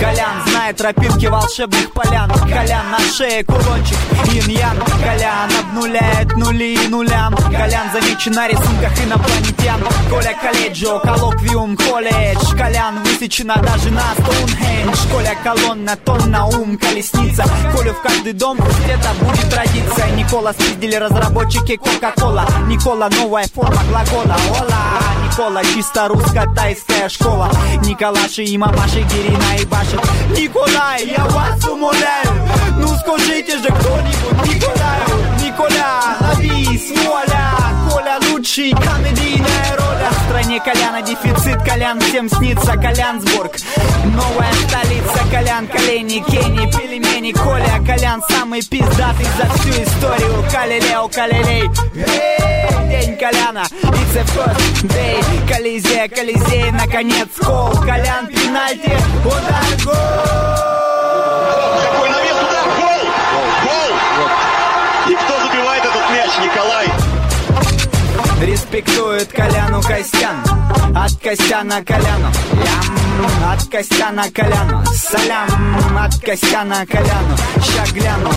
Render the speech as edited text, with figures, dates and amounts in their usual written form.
Колян знает тропинки волшебных полян. Колян на шее кулончик инь-ян. Колян обнуляет нули и нулям. Колян замечен на рисунках инопланетян. Коля колледжио, коллоквиум, колледж. Колян высечена даже на Стоунхендж. Коля колонна, тонна, ум, колесница. Колю в каждый дом, это будет традиция. Никола спиздили разработчики Кока-Кола. Никола новая форма глагола. Ола, Никола чисто русско-тайская школа. Николаши и мамаши Гирина и башит. Николай, я вас умоляю, ну скажите же кто-нибудь Николаю. Николя, авис, вуаля. Коля лучший, комедийная роля. В стране Коляна дефицит, Колян всем снится. Колянсбург, новая столица. Колян, колени, Кенни, пельмени. Коля, Колян самый пиздатый за всю историю. Калилео, Калилей, день Коляна, it's a first day. Колизей, Колизей, наконец гол. Колян, пенальти, удар, гол. Какой навес, удар, гол! Гол! И кто забивает этот мяч, Николай? Респектует Коляну Костян. От Костяна Коляну. Лям. От Костяна Коляну. Салям. От Костяна Коляну. Ща гляну.